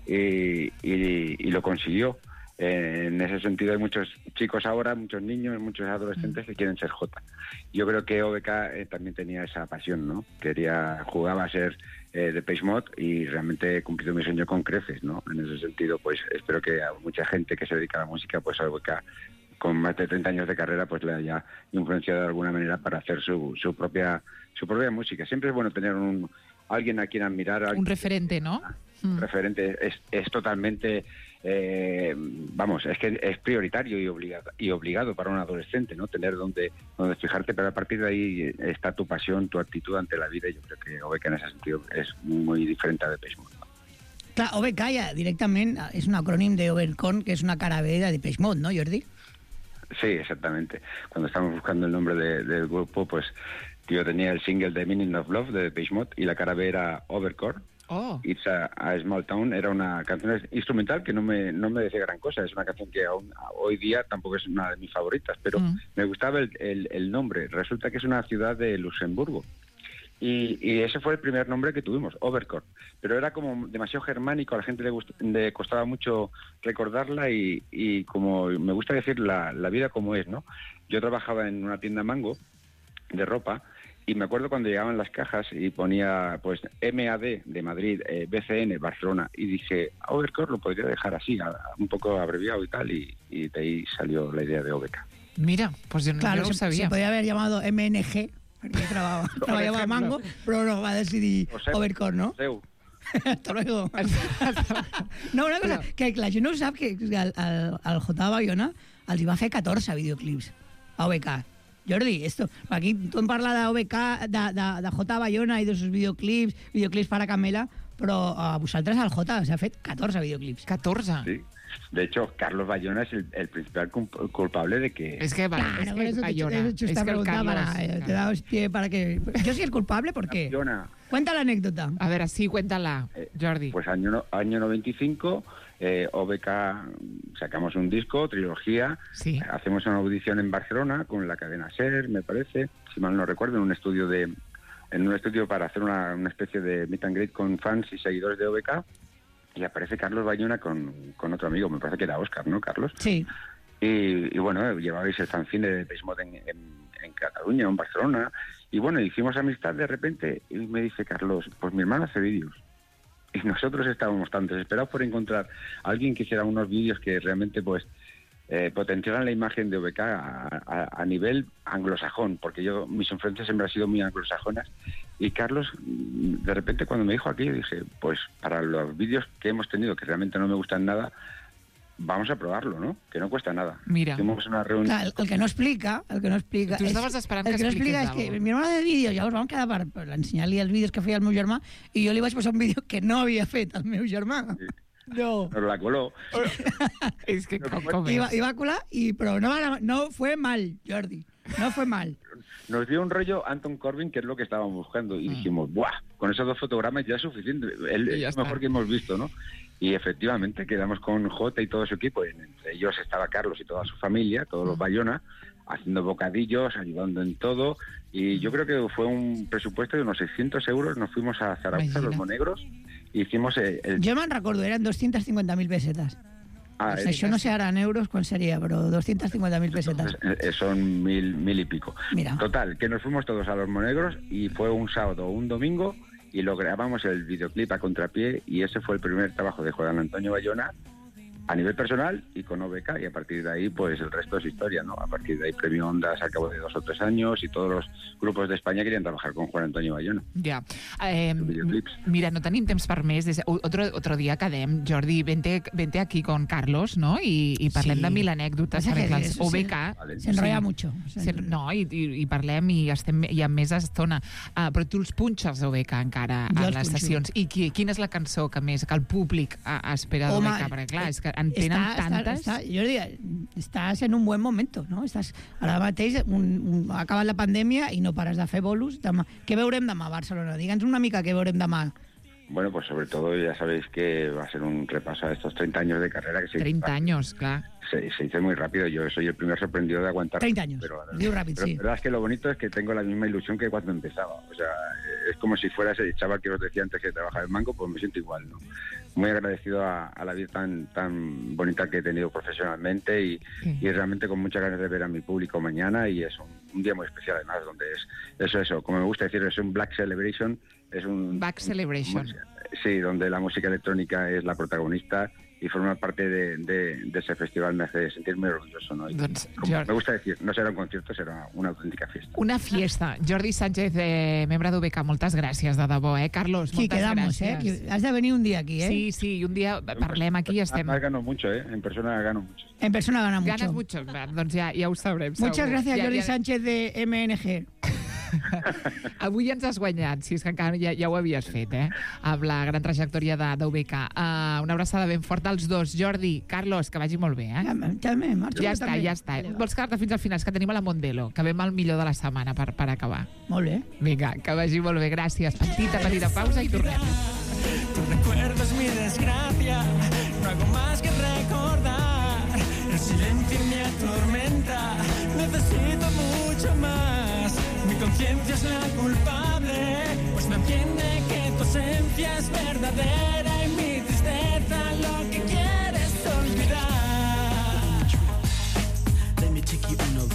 Y lo consiguió. En ese sentido hay muchos chicos ahora, muchos niños, muchos adolescentes que quieren ser J. Yo creo que OBK también tenía esa pasión, ¿no? Jugaba a ser Depeche Mode y realmente he cumplido mi sueño con creces, ¿no? En ese sentido, pues espero que a mucha gente que se dedica a la música, pues a OBK con más de 30 años de carrera, pues le haya influenciado de alguna manera para hacer su propia música. Siempre es bueno tener alguien a quien admirar. Un referente, ¿no? Un referente es totalmente... es que es prioritario y obligado para un adolescente, ¿no? Tener donde fijarte, pero a partir de ahí está tu pasión, tu actitud ante la vida, y yo creo que OBK en ese sentido es muy diferente a Depeche Mode. Clar, OBK ja directament és un acrònim de Overcon, que és una cara B de Depeche Mode, ¿no, Jordi? Sí, exactamente. Cuando estábamos buscando el nombre del grupo, pues yo tenía el single de Meaning of Love de Depeche Mode y la cara B era Overcore. Oh. It's a Small Town era una canción instrumental que no me decía gran cosa. Es una canción que aún hoy día tampoco es una de mis favoritas, pero me gustaba el nombre. Resulta que es una ciudad de Luxemburgo. Y ese fue el primer nombre que tuvimos, Overcore. Pero era como demasiado germánico, a la gente le costaba mucho recordarla y como me gusta decir la vida como es, ¿no? Yo trabajaba en una tienda Mango de ropa. Y me acuerdo cuando llegaban las cajas y ponía pues MAD de Madrid, BCN, Barcelona, y dije, Overcore lo podría dejar así, un poco abreviado y tal, y de ahí salió la idea de OBK. Mira, pues yo no Claro, lo sabía. se podía haber llamado MNG, perquè treballava a Mango, però no, va decidir Overcore, no? Hasta luego. No, una cosa, que la gent no sap que el J. Bayona els hi va fer 14 videoclips a OBK. Jordi, aquí tothom parla de OBK, de J. Bayona i de sus videoclips para Camela, però a vosaltres el J s'ha fet 14 videoclips. 14? Sí. De hecho, Carlos Bayona es el principal culpable de que... Es que Bayona. Es que te da pie para que... Yo soy el culpable, ¿por qué? Bayona. Cuenta la anécdota. A ver, así, cuéntala, Jordi. Pues año 95, OBK sacamos un disco, trilogía, hacemos una audición en Barcelona con la cadena SER, me parece, si mal no recuerdo, en un estudio para hacer una especie de meet and greet con fans y seguidores de OBK. Y aparece Carlos Bayona con otro amigo, me parece que era Óscar, ¿no, Carlos? Sí. Y bueno, llevabais el fanzine de Depeche Mode en Cataluña, en Barcelona, y bueno, hicimos amistad de repente, y me dice Carlos, pues mi hermano hace vídeos. Y nosotros estábamos tan desesperados por encontrar a alguien que hiciera unos vídeos que realmente, pues, potenciaran la imagen de OBK a nivel anglosajón, porque mis influencias siempre han sido muy anglosajonas. Y Carlos, de repente cuando me dijo aquello, dije, pues para los vídeos que hemos tenido, que realmente no me gustan nada, vamos a probarlo, ¿no? Que no cuesta nada. Mira. Hicimos una reunión... Clar, el que no explica... Tu estaves esperant que expliqués és que mi hermano de vídeo, llavors vam quedar per ensenyar-li els vídeos que feia el meu germà i jo li vaig posar un vídeo que no havia fet el meu germà. Sí. No. Pero la coló. Es que ¿cómo es? Iba a colar, pero no fue mal, Jordi. No fue mal. Nos dio un rollo Anton Corbijn, que es lo que estábamos buscando, y dijimos, ¡buah! Con esos 2 fotogramas ya es suficiente. Es mejor que hemos visto, ¿no? Y efectivamente quedamos con J y todo su equipo, y entre ellos estaba Carlos y toda su familia, todos los Bayona, haciendo bocadillos, ayudando en todo, y yo creo que fue un presupuesto de unos 600 euros. Nos fuimos a Zaragoza, Los Monegros, y hicimos Jo me'n recordo, eren 250.000 pessetes. Això no sé ara en euros quan seria, però 250.000 pesetas. Son mil y pico. Mira. Total, que nos fuimos todos a Los Monegros y fue un sábado o un domingo y lo grabamos el videoclip a contrapié, y ese fue el primer trabajo de Juan Antonio Bayona a nivel personal y con OBK, y a partir de ahí pues el resto es historia, ¿no? A partir de ahí Premio Ondas al cabo de 2 o 3 años, y todos los grupos de España querían trabajar con Juan Antonio Bayona. Ja. Mira, no tenim temps per més. Otro día quedem, Jordi, vente aquí con Carlos, ¿no? Y parlem de 1000 anècdotes. OBK... Se enrolla mucho. No, i parlem i amb més estona. Però tu els punxes OBK encara a les sessions. I quina és la cançó que el públic espera d'OBK? Perquè clar, és que en tenen tantes... Jordi, estàs en un buen momento, no? Ara mateix ha acabat la pandèmia i no pares de fer bolos. Què veurem demà a Barcelona? Digue'ns una mica què veurem demà. Bueno, pues sobre todo ya sabéis que va a ser un repaso a estos 30 años de carrera. Que 30 años, claro. Se dice muy rápido, yo soy el primer sorprendido de aguantar. 30 años, digo rápido, sí. La verdad es que lo bonito es que tengo la misma ilusión que cuando empezaba. O sea, es como si fuera ese chaval que os decía antes que trabajaba en Mango, pues me siento igual, ¿no? Muy agradecido a la vida tan bonita que he tenido profesionalmente y realmente con muchas ganas de ver a mi público mañana, y es un día muy especial además, donde es eso, como me gusta decir, es un Black Celebration. Es un Back Celebration. Sí, donde la música electrónica es la protagonista, y formar parte de ese festival me hace sentir muy orgulloso, ¿no? Me gusta decir, no serà un concierto, serà una autèntica fiesta. Una fiesta. Jordi Sánchez, membre d'OBK, moltes gràcies, de debò, Carlos, moltes gràcies. Has de venir un dia aquí, Sí, un dia parlem aquí i estem... Gano mucho, en persona gano mucho. En persona gana mucho. Ganes mucho, doncs ja ho sabrem. Muchas gracias, Jordi Sánchez de MNG. Avui ens has guanyat, si és que encara ja ho havies fet, amb la gran trajectòria d'OBK. Una abraçada ben forta als dos. Jordi, Carlos, que vagi molt bé, També, marxo. Ja està. Vols quedar-te fins al final? És que tenim a la Mondelo, que ve amb el millor de la setmana per acabar. Molt bé. Vinga, que vagi molt bé, gràcies. Petita pausa i tornem. Tu recuerdo es mi desgracia, no hago más que recordar. El silencio me atormenta, necesito mucho más. Mi conciencia es la culpable, pues me entiende que tu ausencia es verdadera y mi tristeza lo que quieres olvidar. Let me take you on a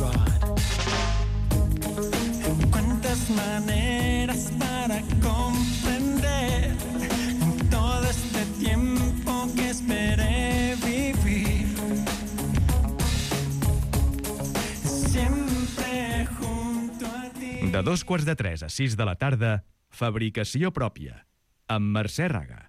ride. ¿Cuántas maneras para comprender todo este tiempo que esperé vivir? Siempre junto a ti. De 2:45 a 6 de la tarda, Fabricació pròpia, amb Mercè Raga.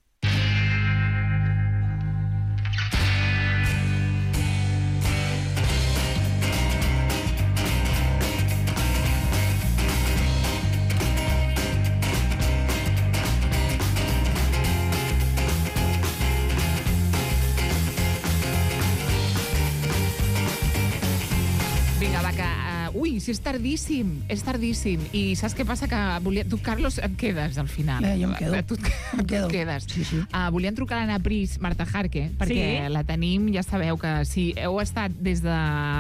Ui, si és tardíssim, és tardíssim. I saps què passa? Que tu, Carlos, et quedes al final. Jo em quedo. Tu et quedes. Sí. Volien trucar a l'Anna Pris, Marta Jarque, perquè la tenim, ja sabeu que si heu estat des de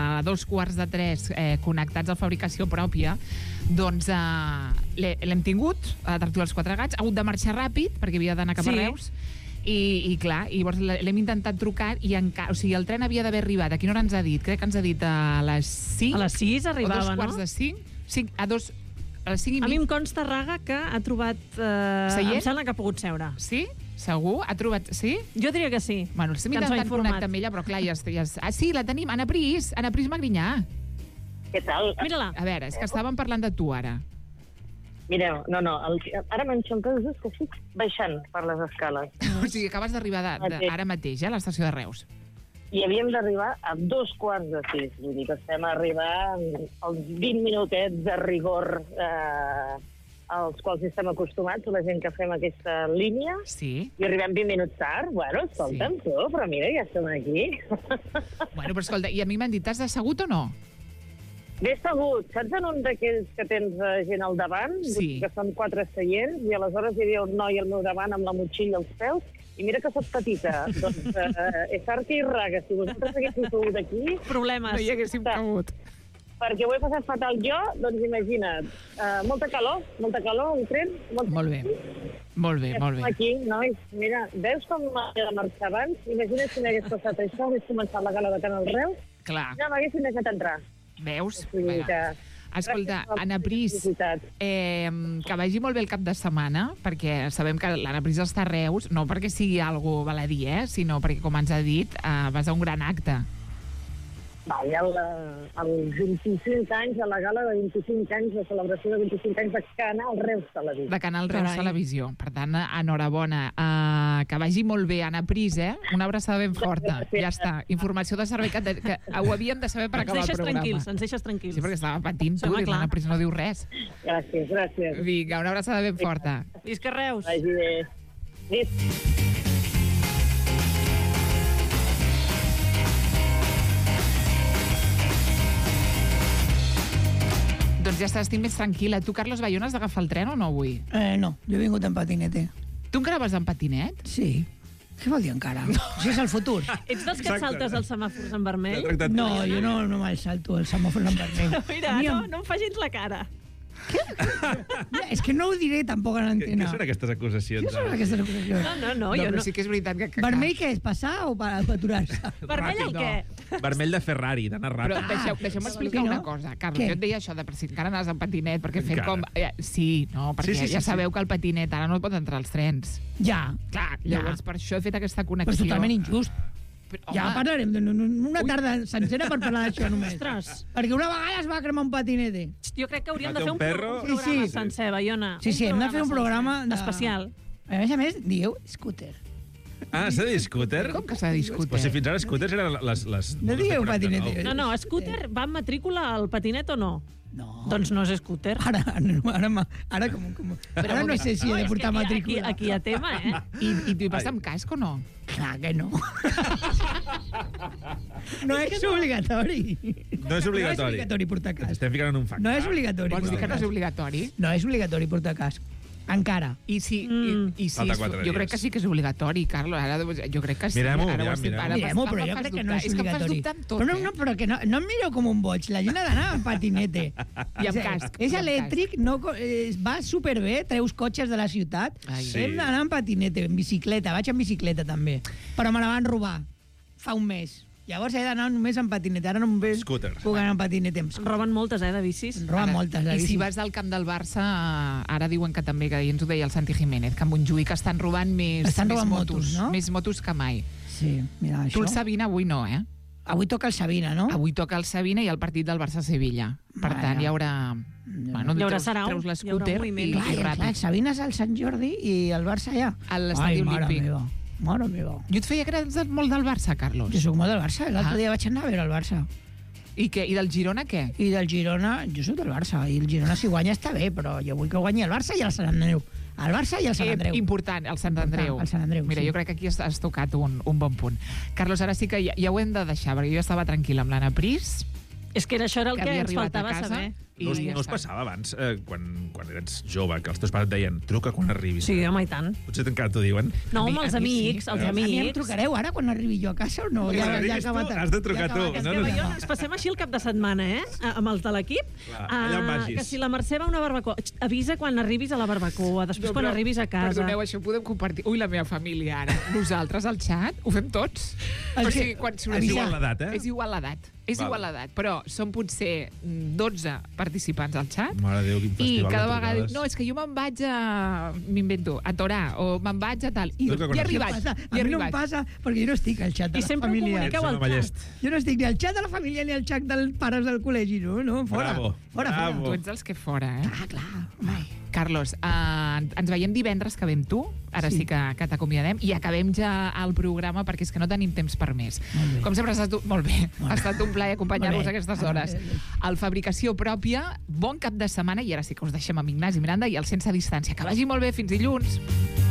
2:45 connectats a Fabricació pròpia, doncs l'hem tingut, a la Tertúlia dels Quatre Gats, ha hagut de marxar ràpid, perquè havia d'anar cap a Reus, i clar, llavors l'hem intentat trucar i encara, o sigui, el tren havia d'haver arribat. A quina hora ens ha dit? Crec que ens ha dit a les 5. A les 6 arribava, no? O 2:45. A les 5 i mig. A mi em consta, Raga, que ha trobat... em sembla que ha pogut seure. Sí? Segur? Ha trobat... Sí? Jo diria que sí. Bueno, estem intentant connectar amb ella, però clar, ja... sí, la tenim. Anna Pris Magrinyà. Què tal? Mira-la. A veure, és que estàvem parlant de tu, ara. Mireu, ara m'enxampen just que estic baixant per les escales. O sigui, acabes d'arribar ara mateix, a l'estació de Reus. I havíem d'arribar a 2:45. Vull dir que estem a arribar als 20 minutets de rigor als quals estem acostumats, la gent que fem aquesta línia. Sí. I arribem 20 minuts tard. Bueno, escolta'm, tu, però mira, ja estem aquí. Bueno, però escolta, i a mi m'han dit, t'has assegut o no? M'he assegut, saps en un d'aquells que tens gent al davant? Sí. Que són 4 seients, i aleshores hi havia un noi al meu davant amb la motxilla als peus, i mira que soc petita. Doncs, Sarti i Raga, si vosaltres haguéssiu segut aquí... Problemes. No hi haguéssim cabut. Perquè ho he passat fatal jo, doncs imagina't. Molta calor, un tren. Molt bé. Molt bé. Aquí, nois, mira, veus com m'havia de marxar abans? Imagina't si m'hagués passat això, hagués començat la gala de Canal Reus. Clar. No m'haguessin deixat entrar. Veus? Escolta, Anna Pris, que vagi molt bé el cap de setmana, perquè sabem que l'Anna Pris està a Reus, no perquè sigui algo baladí, sinó perquè, com ens ha dit, vas a un gran acte. Vaja, als 25 anys, a la gala de 25 anys, la celebració de 25 anys de Canal Reus Televisió. De Canal Reus Televisió. Per tant, enhorabona. Que vagi molt bé, Anna Pris, Una abraçada ben forta. Ja està. Informació de servei que ho havíem de saber per acabar el programa. Ens deixes tranquils. Sí, perquè estava patint tu, i l'Anna Pris no diu res. Gràcies. Vinga, una abraçada ben forta. Visca Reus. Vagi bé. Doncs ja està, estic més tranquil·la. Tu, Carlos Bayona, has d'agafar el tren o no avui? No, jo he vingut en patinete. Tu encara vas en patinet? Sí. Què vol dir encara? Això és el futur. Ets dels que et saltes els semàfors en vermell? No, jo no me'l salto, el semàfor en vermell. Mira, no em facis la cara. Què? És que no ho diré tampoc a l'antena. Què són aquestes acusacions? Què són aquestes acusacions? No, jo no. Sí que és veritat que... Vermell què és? Passar o aturar-se? Vermell el què? Vermell de Ferrari, d'anar ràpid. Però deixeu-me explicar una cosa, Carlos. Jo et deia això de si encara anaves en patinet, perquè fem com... Sí, perquè ja sabeu que el patinet ara no pot entrar als trens. Ja. Clar, llavors per això he fet aquesta connexió. Però és totalment injust. Ja parlarem una tarda sencera per parlar d'això només. Ostres. Perquè una vegada es va cremar un patinete. Jo crec que hauríem de fer un programa sencer, Bayona. Sí, hem de fer un programa especial. A més, dieu scooter. Ah, s'ha de dir scooter? Com que s'ha de dir scooter? Però si fins ara scooters eren les... No digueu patinete. No, scooter va amb matrícula al patinet o no? No. Doncs no és scooter. Ara no sé si he de portar matrícula. Aquí hi ha tema, I tu hi vas amb casc o no? Clar que no. No és obligatori. No és obligatori. No és obligatori portar casc. Estem ficant en un fact. No és obligatori. Vols dir que no és obligatori? No és obligatori portar casc. Encara. I sí, jo crec que sí que és obligatori, Carlos. Ara, jo crec que sí. Mirem-ho, però jo crec que no és obligatori. Però que no em mireu com un boig. La gent ha d'anar amb patinete. I amb casc. És elèctric, va superbé, treus cotxes de la ciutat. Hem d'anar amb patinete, en bicicleta. Vaig amb bicicleta, també. Però me la van robar fa un mes. Llavors he d'anar només amb patinete. Ara només puc anar amb patinete. En roben moltes, de bicis. En roben moltes, de bicis. I si vas al camp del Barça, ara diuen que també, que ens ho deia el Santi Jiménez, que a Montjuïc estan robant més motos, no? Més motos que mai. Sí, mira, això. Tu el Sabina avui no, Avui toca el Sabina, no? Avui toca el Sabina i el partit del Barça-Sevilla. Per tant, hi haurà Bueno, Hi haurà sarau, treus hi haurà l'escúter moviment. i Clar, ràpid. Sabines al Sant Jordi i el Barça allà. A l'estadi olímpic. Mare meva. Jo et feia que eres molt del Barça, Carlos. Jo soc molt del Barça. L'altre dia vaig anar a veure el Barça. I què? I del Girona què? I del Girona, jo soc del Barça. I el Girona, si guanya, està bé, però jo vull que guanyi el Barça i el Sant Andreu. El Barça i el Sant Andreu. Important, el Sant Andreu. El Sant Andreu, Mira, sí. jo crec que aquí has tocat un bon punt. Carlos, ara sí que ja ho hem de deixar, perquè jo estava tranquil·la amb l'Anna Pris. És que era això era el que havia ens arribat a faltava casa saber. i No ja us està. passava abans, quan eres jove, que els teus pares et deien truca quan arribis? Sí, home, i tant. Potser encara t'ho diuen. No, A mi- amb els a mi sí. amics, els A mi em amics. trucareu ara quan arribi jo a casa o no? Quan arribis tu, has de trucar tu. És No, que no. veiem, ens passem així el cap de setmana, amb els de l'equip. Clar, allà on vagis. Que si la Mercè va a una barbacoa, avisa quan arribis a la barbacoa, després quan però, arribis a casa. Perdoneu, això ho podem compartir. Ui, la meva família, ara. Nosaltres, al xat, ho fem tots. És O que- sigui, quan És igual l'edat, eh? És igual l'edat. És Val. igual l'edat, però són potser 12 participants al xat. Mare de Déu, quin I festival cada de vegada diu, trucades. no, és que jo me'n vaig a... m'invento, a Torà, o me'n vaig a tal. I Truca quan he arribis. arribat, A he mi no em arribat. passa, perquè jo no estic al xat de I la sempre ho família. comuniqueu Ets un al home xat. llest. Jo no estic ni al xat de la família ni al xat dels pares del col·legi, no, fora. Bravo, Fora, bravo. Tu ets dels que fora, eh? Ah, clar. Ai. Carlos, ens veiem divendres que ve amb tu, ara sí que t'acomiadem, i acabem ja el programa perquè és que no tenim temps per més. Molt bé. Com sempre ha estat, molt bé, ha estat un plaer acompanyar-vos Molt a bé. aquestes hores. El Fabricació Pròpia, bon cap de setmana, i ara sí que us deixem amb Ignasi Miranda i el Sense Distància. Que vagi molt bé, fins dilluns.